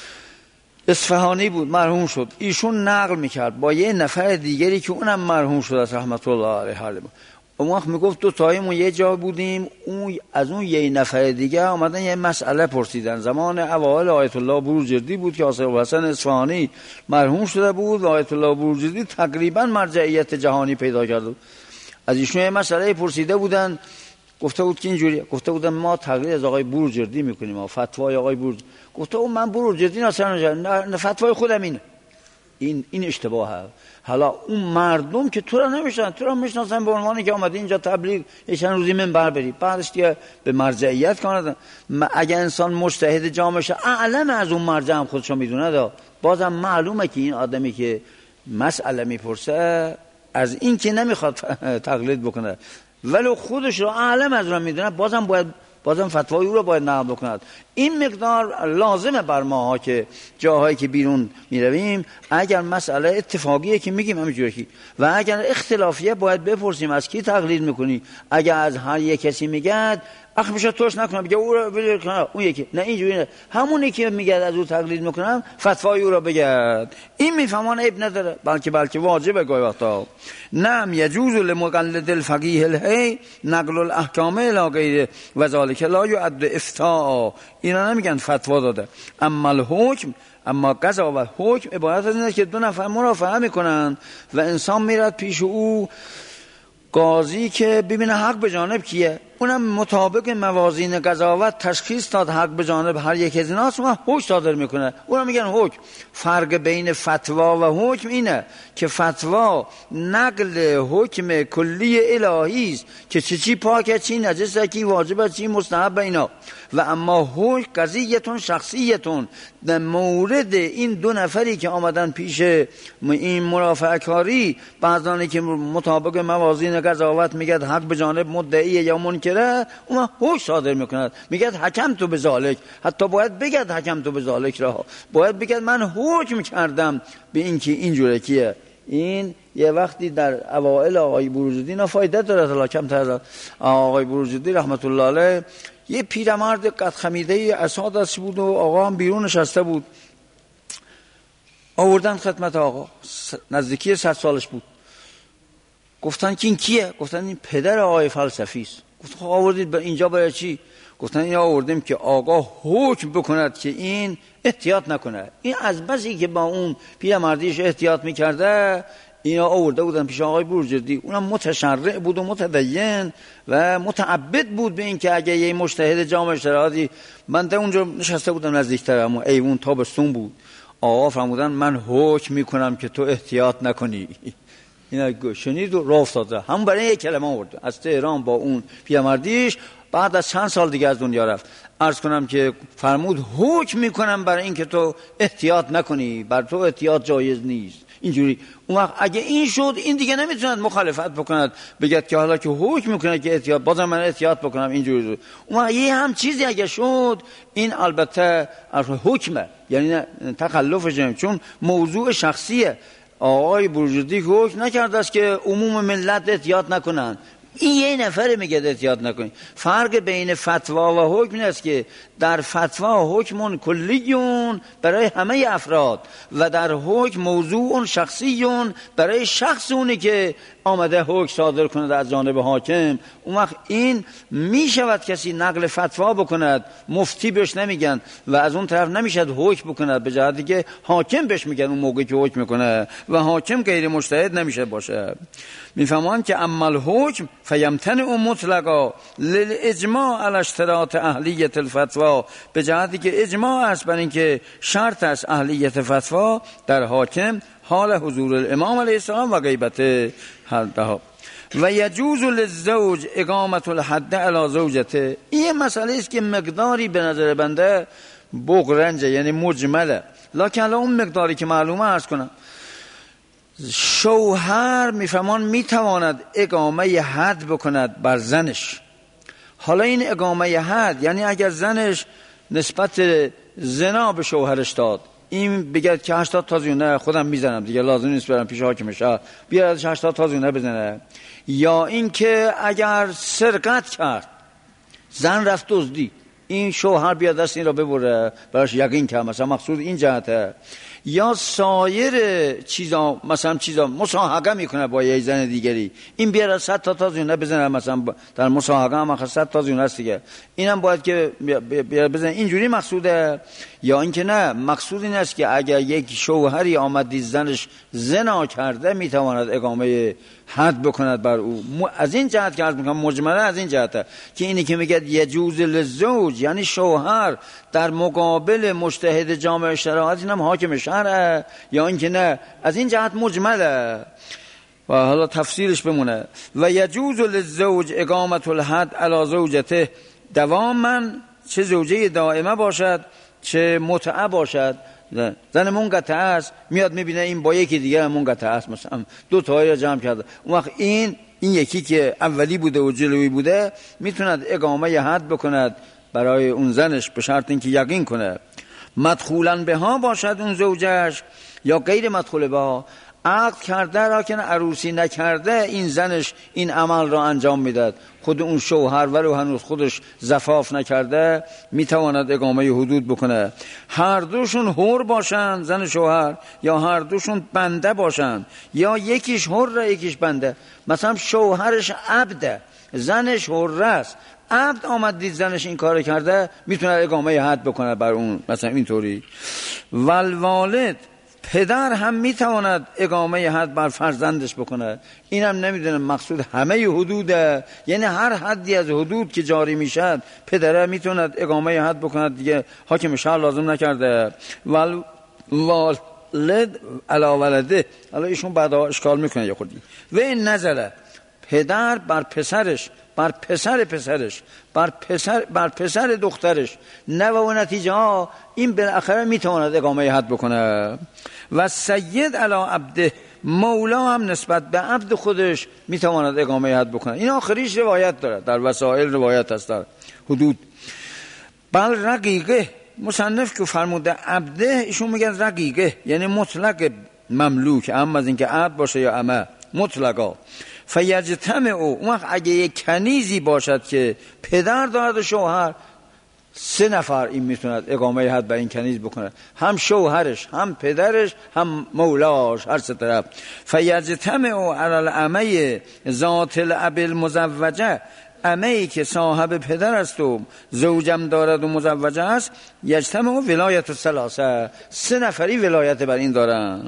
Speaker 2: اصفهانی بود، مرحوم شد، ایشون نقل میکرد با یه نفر دیگری که اونم مرحوم شد از رحمت الله علیه. اون وقت میگفت دو تایمون یه جا بودیم، اون از اون یه نفر دیگه اومدن یه مسئله پرسیدن. زمان اوائل آیت الله بروجردی بود که آصف حسن اصفهانی مرحوم شده بود و آیت الله بروجردی تقریبا مرجعیت جهانی پیدا کرده بود. از ایشون یه مسئله پرسیده بودن، گفته بود که اینجوری، گفته بودن ما تقلید از آقای بروجردی میکنیم، ما فتوای آقای بروجردی. گفته اون من بروجردی ناصر نه، فتوای خودم اینه. این این اشتباهه. حالا اون مردم که تو را نمیشناسن، تو را میشناسن به عنوانی که آمده اینجا تبلیغ یه چند روزی منبر بری، بعدش دیگه به مرجعیت کاندن. اگه انسان مجتهد جامعه شه، اعلم از اون مرجع هم خودشو میدونه، دا بازم معلومه که این آدمی که مسئله میپرسه از این که نمیخواد تقلید بکنه، ولو خودش رو اعلم از اون میدونه، بازم باید بازم فتوای او رو باید نقل بکند. این مقدار لازمه بر ماها که جاهایی که بیرون میرویم، اگر مسئله اتفاقیه که میگیم همینجوری، و اگر اختلافیه باید بپرسیم از کی تقلید میکنی. اگر از هر یک کسی میگه اخ میشه توش نکنم، بگه او رو بگه کنه اون یکی، نه اینجوری نه، همونی که میگه از او تقلید میکنم فتوای او رو بگرد. این میفهمان عیب نداره، بلکه بلکه واجبه گاهی وقتا. نعم یجوز لمقلد الفقیه الحی نقل الاحکام الی غیره و ذلک لا یعد افتاء، اینا نمیگن فتوا داده. اما الحکم، اما قضا و حکم عبارت از اینه که دو نفر مرافعه میکنن و انسان میرد پیش او قاضی که ببینه حق به جانب کیه، اونم مطابق موازین قضاوت تشخیص داد حق به جانب هر یک از ایناست، اون حکم صادر میکنه، اونم میگن حکم. فرق بین فتوا و حکم اینه که فتوا نقل حکم کلی الهی است که چی چی پاکه، چی نجسه، چی واجبه، چی مستحبه، اینا. و اما حکم قضیتون شخصیتون، در مورد این دو نفری که آمدن پیش این مرافعه کاری، بعضانی که مطابق موازین قضاوت میگه حق به جانب مدعی یا منکره، اون حکم صادر میکند، میگه حکم تو به ذالک، حتی باید بگه حکم تو به ذالک را، باید بگه من حکم کردم به این که اینجوره کیه، این یه وقتی در اوائل آقای بروجردی، اینا فایده داره حالا کمتر از آقای بروجردی رحمت الله علیه، یه پیرمرد قد خمیده عصا دست بود و آقا هم بیرون نشسته بود، آوردن خدمت آقا، نزدیکی صد سالش بود. گفتن که این کیه؟ گفتن این پدر آقای فلسفی است. گفتن آوردید به اینجا برای چی؟ گفتن این آوردیم که آقا حکم بکند که این احتیاط نکنه. این از بسی که با اون پیرمردیش احتیاط میکرده، اینا آورده بودن پیش آقای بروجردی. اونم متشرع بود و متدین و متعبد بود به این که اگه یه مجتهد جامع اشتراحاتی، من در اونجا نشسته بودم نزدیکتر، اما ایوون تابستون بود، آقا فرمودن من حکم میکنم که تو احتیاط نکنی. اینا شنید و راه افتاد. هم برای یک کلمه آورد از تهران با اون پیرمردیش. بعد از چند سال دیگه از دنیا رفت. عرض کنم که فرمود حکم میکنم برای این که تو احتیاط نکنی، بر تو احتیاط جایز نیست. اینجوری اون وقت اگه این شد، این دیگه نمیتوند مخالفت بکند، بگد که حالا که حکم میکنه که احتیاط، بازم من احتیاط بکنم. اینجوری اون وقت یه هم چیزی اگه شد، این البته حکمه، یعنی تخلفش، چون موضوع شخصیه. آقای بروجردی حکم نکرده است که عموم ملت احتیاط نکنن، این یه نفر میگه احتیاط نکنید. فرق بین فتوا و حکم این است که در فتوا حکم کلیون برای همه افراد و در حکم موضوع شخصیون برای شخص اونی که آمده حکم صادر کند از جانب حاکم. اون وقت این میشود کسی نقل فتوا بکند، مفتی بهش نمیگن و از اون طرف نمیشد حکم بکند، به جهتی که حاکم بهش میگن اون موقعی که حکم میکنه و حاکم غیر مجتهد نمیشه باشه. میفهمان که اما الحکم فیمتنع مطلقا للاجماع علی اشتراط اهلیت الفتوا، به جهتی که اجماع است بر اینکه شرط است اهلیت فتوا در حاکم حال حضور الامام علیه السلام و غیبته. و یجوز للزوج اقامت الحد علی زوجته. این مسئله است که مقداری به نظر بنده بغرنجه، یعنی مجمله، لکن الان اون مقداری که معلومه عرض کنم. شوهر میفهمان میتواند اقامه حد بکند بر زنش. حالا این اقامه حد یعنی اگر زنش نسبت زنا به شوهرش داد، این بگه که هشتاد تا زیونه خودم میزنم دیگه، لازم نیست برم پیش حاکم شهر بیاد ازش هشتاد تا زیونه بزنه. یا این که اگر سرقت کرد، زن رفت دزدی، این شوهر بیاد دست این را ببره، براش یقین که مثلا مقصود این جهته. یا سایر چیزا، مثلا چیزا مصاحقه میکنه با یه زن دیگری، این بیاره صد تا تازیونه بزنه، مثلا در مصاحقه هم آخه صد تازیونه است دیگه، اینم باید که بیاره بزنه. اینجوری مقصوده. یا اینکه نه، مقصود این است که اگر یک شوهری آمد زنش زنا کرده، میتواند اقامه حد بکند بر او. از این جهت که عرض میکنم مجمله از این جهته که اینی که میگه یجوز للزوج، یعنی شوهر در مقابل مجتهد جامع اشتراحات، اینم حاکم شهره. یا اینکه نه، از این جهت مجمله و حالا تفسیرش بمونه. و یجوز للزوج اقامت الحد علی زوجته دواما، چه زوجه دائمه باشد چه متعه باشد. زن منقطعه است، میاد میبینه این با یکی دیگه منقطعه است، مثلا دو تایی را جمع کرده، اون وقت این این یکی که اولی بوده و جلوی بوده میتوند اقامه حد بکند برای اون زنش، به شرط اینکه یقین کنه. مدخولا به ها باشد اون زوجش یا غیر مدخول به ها، عقد کرده را که عروسی نکرده این زنش این عمل را انجام میداد، خود اون شوهر ولو هنوز خودش زفاف نکرده میتواند اقامه حدود بکنه. هر دوشون حر باشند، زن شوهر، یا هر دوشون بنده باشند، یا یکیش حر یکیش بنده. مثلا شوهرش عبده، زنش حر است، عبد آمد دید زنش این کار کرده، میتونه اقامه حد بکنه بر اون، مثلا اینطوری. والوالد، پدر هم میتواند اقامه حد بر فرزندش بکنه. اینم نمیدونم مقصود همه حدوده، یعنی هر حدی از حدود که جاری میشد پدره میتواند اقامه حد بکنه دیگه، حاکم شهر لازم نکرده. وال والد علی ولده، حالا ایشون بعدا اشکال میکنه یه خودی. و این نزله، پدر بر پسرش، بر پسر پسرش، بر پسر بر پسر دخترش، نه و نتیجه ها این بالاخره میتواند اقامه حد بکنه. و سید علی عبده، مولا هم نسبت به عبد خودش میتواند اقامه حد بکنه. این آخریش روایت داره، در وسائل روایت هست در حدود. بل رقیقه، مصنف که فرموده عبده، ایشون میگن رقیقه، یعنی مطلق مملوک، اما از اینکه عبد باشه یا امه مطلقا. فیجتمع او، اون وقت اگه یک کنیزی باشد که پدر دارد و شوهر، سه نفر این میتوند اقامه حد بر این کنیز بکنه، هم شوهرش هم پدرش هم مولاش، هر سه طرف. فیجتمع علی الامه ذات الاب المزوجه، امه‌ای که صاحب پدر است و زوجم دارد و مزوجه است، یجتمع ولایت الثلاثه، سه نفری ولایت بر این دارن.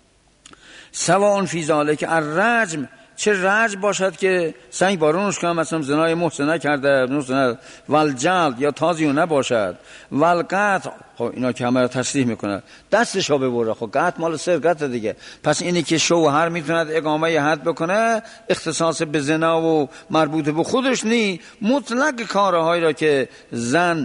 Speaker 2: سواء فی ذالک الرجم، چه رجم باشد که سنگ بارونش کنم، مثلا زنای محسنه کرده محسنه، والجلد یا تازیو نباشد، والقطع، خب اینا که همه را تصریح میکنه، دستشو ببره، خب قطع مال سرقت دیگه. پس اینی که شوهر میتوند اقامه حد بکنه، اختصاص به زنا و مربوط به خودش نی، مطلق کارهایی را که زن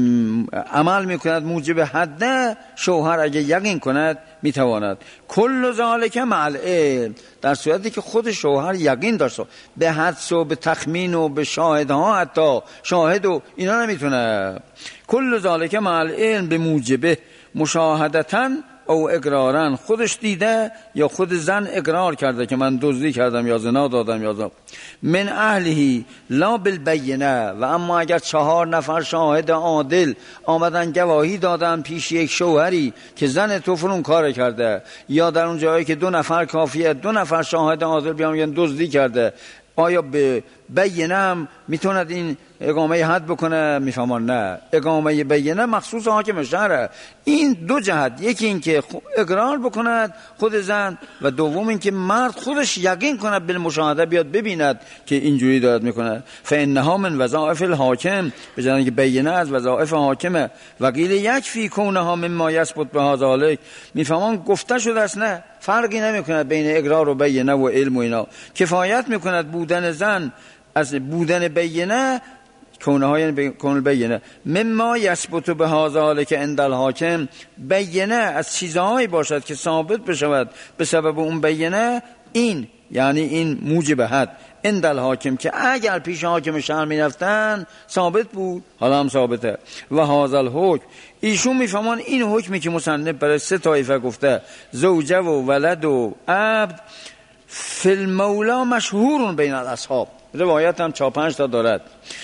Speaker 2: عمل میکند موجب حد، شوهر اگه یقین کند میتواند. کل ذالک مع العلم، در صورتی که خود شوهر یقین داشت، به حدس و به تخمین و به شاهدها، حتی شاهد و اینا نمیتونه. کل ذالک مع العلم به موجبه مشاهدتاً او اقرارن، خودش دیده یا خود زن اقرار کرده که من دزدی کردم یا زنا دادم یا زنا. من اهلهی لا بالبینه، و اما اگر چهار نفر شاهد عادل آمدن گواهی دادن پیش یک شوهری که زن تو فلان کار کرده، یا در اون جایی که دو نفر کافیه، دو نفر شاهد عادل بیان میگن دزدی کرده، آیا به بینه هم میتوند این اقامه حد بکنه؟ میفهمان نه، اقامه بینه مخصوص حاکم شهره. این دو جهت، یکی این که اقرار بکند خود زن، و دوم این که مرد خودش یقین کند بالمشاهده، بیاد ببیند که اینجوری دارد میکنه. فانها من وظائف الحاکم، بجای اینکه بینه از وظایف حاکمه. وقیل یکفی کونها مما یثبت به ذلک، میفهمان گفته شده است نه فرقی نمیکند بین اقرار و بینه و علم و اینا، کفایت میکند بودن زن از بودن بینه، کونه های کون بینه مما یثبت به ذلک عند الحاکم، بینه از چیزهایی باشد که ثابت بشود به سبب اون بینه، این یعنی این موجب حد عند الحاکم، که اگر پیش حاکم شهر میرفتن ثابت بود، حالا هم ثابته. و هذا الحکم، ایشون میفهمان این حکمی که مصنف برای سه طایفه گفته، زوجه و ولد و عبد، فی المولا مشهور بین الاصحاب، روایت هم چهار پنج تا دارد.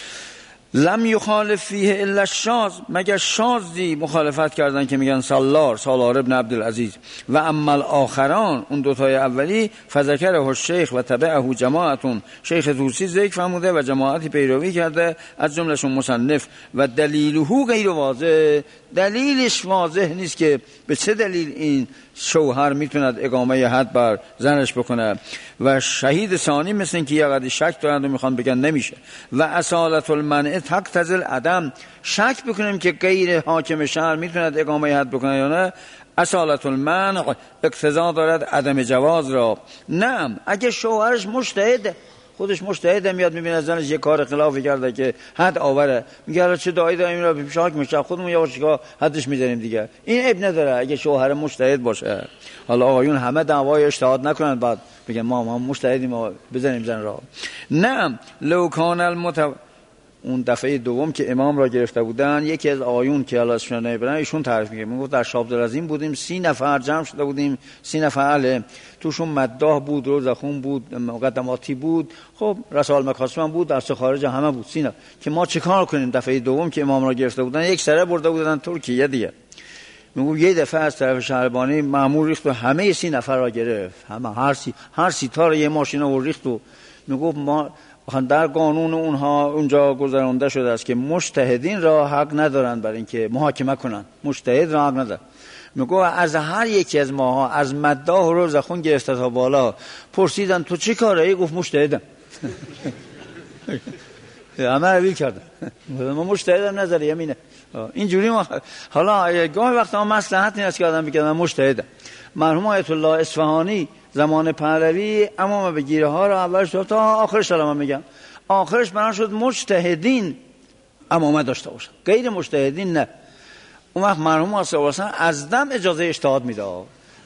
Speaker 2: لم یخالف فیه الا الشاذ، مگر شاذی مخالفت کردن که میگن سالار سالار ابن عبدالعزیز. و اما الاخران، اون دوتای اولی، فذکره الشیخ و تبعه جماعتون، شیخ توسی ذکر فرموده و جماعتی پیروی کرده از جملهشون مصنف. و دلیله غیر واضح، دلیلش واضح نیست که به چه دلیل این شوهر میتوند اقامه حد بر زنش بکنه. و شهید ثانی مثل این که یه قدر شک دارند و میخوان بگن نمیشه. و اصالت المنع تقتضی العدم، شک بکنیم که غیر حاکم شهر میتوند اقامه حد بکنه یا نه، اصالت المنع اقتضا دارد عدم جواز را. نه، اگه شوهرش مجتهد، خودش مجتهد، میاد میبینه زنش یه کار خلافی کرده که حد آوره، میگه چه دایی داریم این را پیش حاکم میشه، خودمون یواش یواش حدش میذاریم دیگه. این عیب نداره اگه شوهر مجتهد باشه. حالا آقایون همه دعوای اجتهاد نکنن بعد بگن ما ما مجتهدیم ما بزنیم زن را. نه، لو کان المت اون دفعه دوم که امام را گرفته بودن، یکی از آیون که الله سبحانه نمیبرن ایشون تعریف میگه، میگه در شاب عظیم بودیم، سی نفر جمع شده بودیم، سی نفر اهل، توشون مداح بود، روزخون بود، مقدماتی بود، خب رسال مکاسم بود، درس خارج همه بود، سی نفر. که ما چیکار کنیم؟ دفعه دوم که امام را گرفته بودن یک سره برده بودن ترکیه دیگه. میگم یه دفعه از طرف شهربانی مأمور ریخت و همه سی نفر را گرفت، همه هر سی هر سی تا رو یه ماشین رو ریخت و میگم ما در قانون اونها اونجا گذرانده شده است که مجتهدین را حق ندارن برای اینکه محاکمه کنن، مجتهد را حق ندارن. میگه از هر یکی از ماها از مداح و روزخون گرفته تا بالا پرسیدن تو چی کاره ای؟ گفت مجتهدم. همه روی کردن، ما مجتهدم نظر یمینه. اینجوری ما حالا گاهی وقتا مصلحت نیست که آدم بگه من مجتهدم. مرحوم آیت الله اصفهانی زمان پهلوی امام بگیره ها رو اولش تا آخرش رو من میگم، آخرش بنا شد مجتهدین امامت داشته باشن، غیر مجتهدین نه. اون وقت مرحوم آصف حسن از دم اجازه اجتهاد میداد،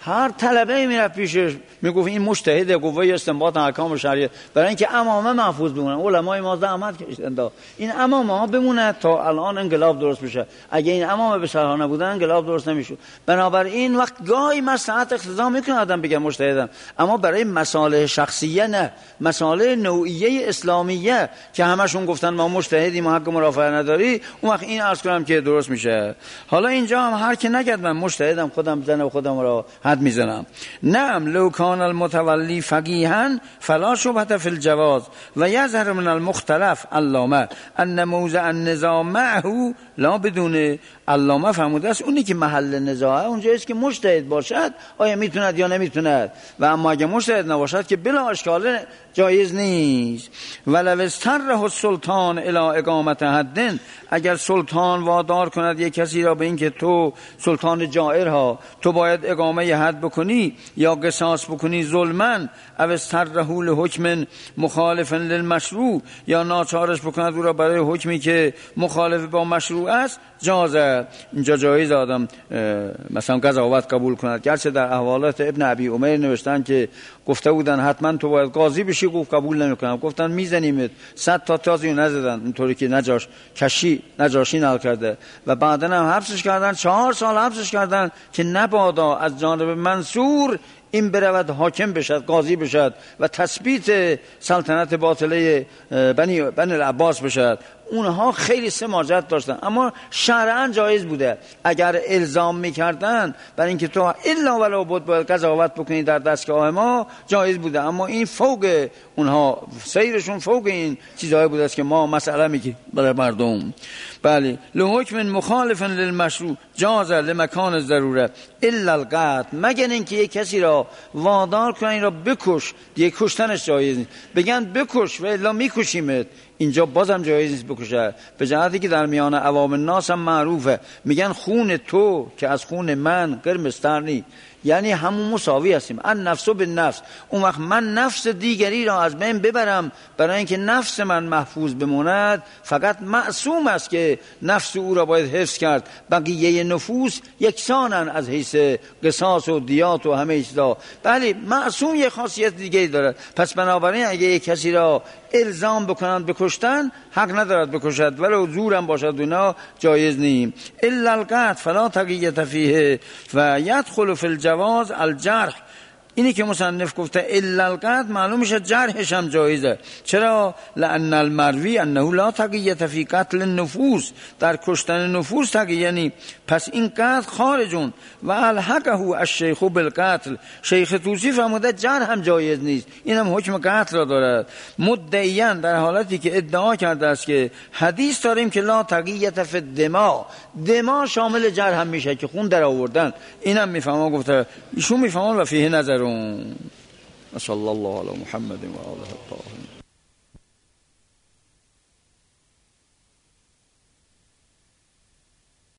Speaker 2: هر طلبه میرفت پیشش میگفت این مجتهد قوه استنباط احکام شریعه، برای اینکه امامه محفوظ بمونه. علمای ما زحمت کشیدن این امامه ها بمونه تا الان انقلاب درست بشه. اگه این امامه به صلاح نبودن انقلاب درست نمیشد. بنابراین وقت گاهی مصلحت اقتضا میکنه آدم بگه مجتهدم، اما برای مصالح شخصیه نه، مصالح نوعیه اسلامیه که همشون گفتن ما مجتهدیم و حق مرافعه نداری، اون وقت این عرض کنم که درست میشه. حالا اینجا هم هر کی نگد من مجتهدم خودم بزنه و خودم را حد میزنم. نعم لو کان المتولی فقیها فلا شبهه فی الجواز و یظهر من المختلف علامه ان موضع النزاع معه لا بدون. علامه فرموده است اونی که محل نزاعه اونجاییست که مجتهد باشد آیا میتوند یا نمیتوند، و اما اگه مجتهد نباشد که بلا اشکال جایز نیست. ولو استره السلطان الی اقامت حد، اگر سلطان وادار کند یک کسی را به این که تو سلطان جائر ها تو باید اقامه حد بکنی یا قصاص بکنی ظلما، او استره لحکم مخالف للمشروع، یا ناچارش بکند او را برای حکمی که مخالف با مشروع است، جازه. اینجا جایز آدم مثلا قضاوت قبول کند. گرچه در احوالات ابن ابی عمر نوشتن که گفته بودن حتما تو باید قاضی بشی، گفت قبول نمیکنم، گفتن میزنیمت، صد تا تازی نزدن اینطوری که نجاش کشی نجاشی نال کرده و بعدن هم حبسش کردن، چهار سال حبسش کردن که نبادا از جانب منصور این برود حاکم بشد، قاضی بشد و تثبیت سلطنت باطله بنی بنی العباس بشد. اونها خیلی سماجت داشتن، اما شرعاً جایز بوده. اگر الزام میکردن برای اینکه تو الا ولا بد باید قضاوت بکنی در دستگاه ما، جایز بوده، اما این فوق اونها، سیرشون فوق این چیزایی بوده است که ما مسئله میگیم برای مردم. بله لحکم مخالف للمشروع جاز لمکان الضروره الا القتل، مگر اینکه یک کسی را وادار کنن این را بکش، دیگه کشتنش جایز نیست. بگن بکش و الا میکشیمت، اینجا بازم جایز نیست بکشه. به جهتی که در میان عوام الناس هم معروفه، میگن خون تو که از خون من قرمزتر نیست، یعنی همون مساوی هستیم، ان نفس به نفس. اون وقت من نفس دیگری را از بین ببرم برای اینکه نفس من محفوظ بماند، فقط معصوم است که نفس او را باید حفظ کرد، بقیه نفوس یکسانن از حیث قصاص و دیات و همه چیزا. بله معصوم یه خاصیت دیگری دارد. پس بنابراین اگه یک کسی را الزام بکنند بکشتن، حق ندارد بکشد، ولو زورم باشد اونا جایز نیم. الا القتل فلا تقیة فیه و یدخل فی الجواز الجرح. اینی که مصنف گفته الا القتل، معلوم میشه جرحش هم جایزه. چرا؟ لان المروی انه لا تقیة فی قتل النفوس، در کشتن نفوس تقیه نی. پس این قتل خارجون و الحقه الشیخ بالقتل. شیخ توسی فرموده جرح هم جایز نیست، این هم حکم قتل را دارد. مدعیاً در حالتی که ادعا کرده است که حدیث داریم که لا تقیة فی الدماء، دماء شامل جرح هم میشه که خون در آوردن، اینم میفهمه. گفته ایشون میفهمه و فیه نظر. صلی الله علی محمد و آله الطاهرین.